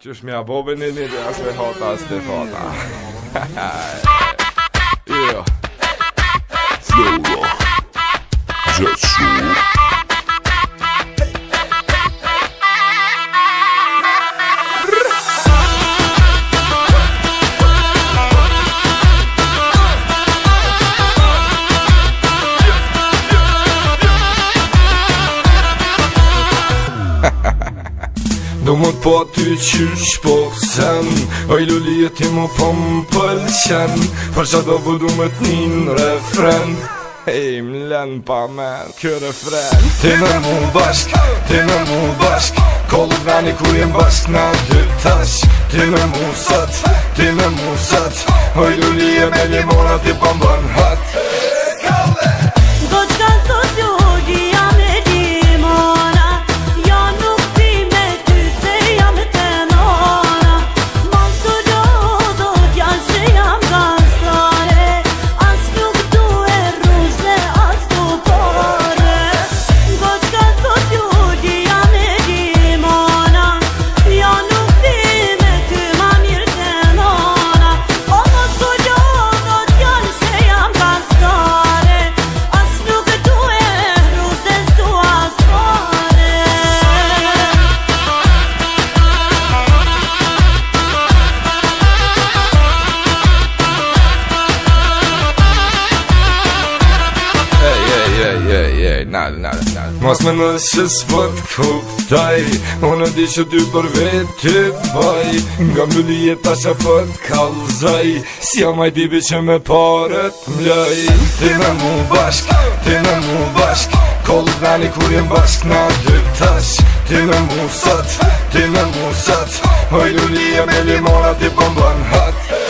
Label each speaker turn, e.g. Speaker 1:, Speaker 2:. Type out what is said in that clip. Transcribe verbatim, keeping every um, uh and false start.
Speaker 1: Qysh mja bobe një një dhe as me hota as te fata. Jo.
Speaker 2: Flow Rock Jet Show.
Speaker 1: Do më të po ty qysh po sen Oj lulli e ti mu po më pëlqen Për qa do vëdu me t'nin refren Hej m'len pa men kë refren Ti me mu bashk, ti me mu bashk Kollu veni ku jem bashk na dy tash Ti me mu sat, ti me mu sat Oj lulli e me limona ti po mbën hat Nada, nada, nada. Mos me në që s'pët kuptaj Unë di që ty për vetë ty baj Nga mlulli e ta që pët kalzaj Si jam aj dibi që me paret mlaj Ti me mu bashk, ti me mu bashk Kollu veni kur jem bashk na dy tash Ti me mu sat, ti me mu sat Oj lulli e me limona ti po mbën hat